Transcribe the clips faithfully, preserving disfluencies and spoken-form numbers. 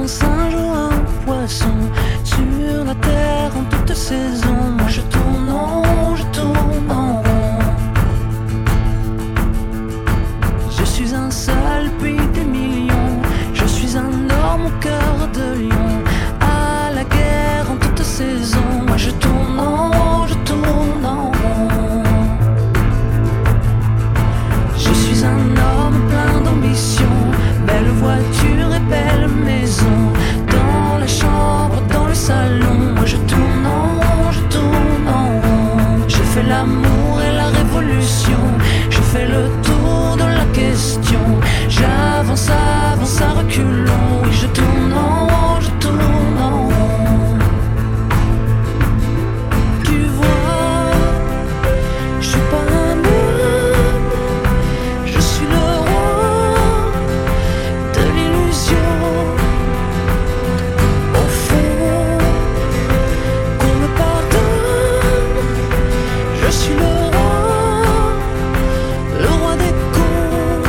un singe ou un poisson sur la terre en toute saison. Moi je tourne en rond, je tourne en rond. Je suis un seul puis des millions. Je suis un homme au cœur de lion, à la guerre en toute saison. Moi je tourne en rond, je tourne en rond. Je suis un homme plein d'ambition, belle voiture et belle maison. Dans la chambre, dans le salon, moi je tourne en rond, je tourne en rond. Je fais l'amour et la révolution, je fais le tour de la question. J'avance, avance à reculons, oui je tourne en rond, je tourne en rond. Tu vois, je suis pas un homme, je suis le roi de l'illusion. Au fond, qu'on me pardonne, je suis le roi, le roi des cons.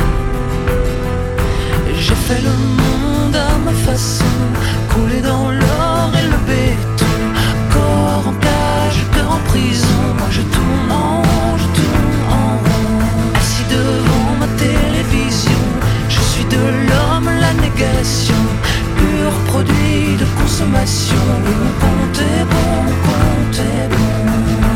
J'ai fait le monde à ma façon, coulé dans l'or et le béton. Corps en cage, cœur en prison. Moi je tourne en rond, je tourne en rond. Assis devant ma télévision, je suis de l'homme la négation, pur produit de consommation. Oui, mon compte est bon, mon compte est bon.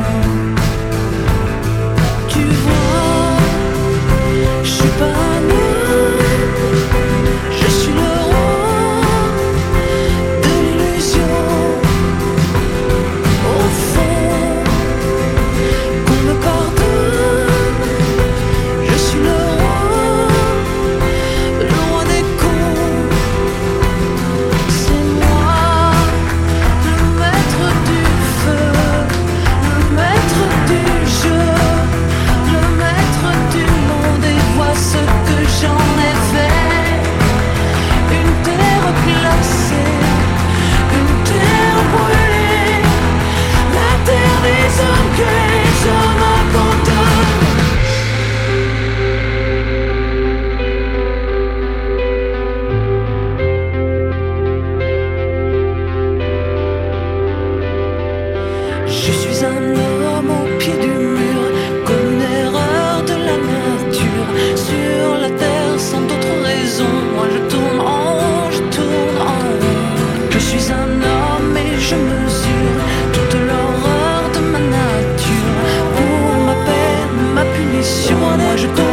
Tu vois, je suis pas un homme, je suis le roi de l'illusion. Au fond, qu'on me pardonne, je suis le roi, le roi des cons. C'est moi, le maître du feu, le maître du jeu, le maître du monde. Et vois ce que j'en ai fait. Une terre glacée, une terre brûlée, la terre des hommes que les hommes abandonnent. Je suis un homme au pied du mur, comme une erreur de la nature. Sur la terre sans d'autre raison, moi je tourne en rond, je tourne en rond. Je suis un homme et je mesure toute l'horreur de ma nature. Pour ma peine, ma punition, moi je tourne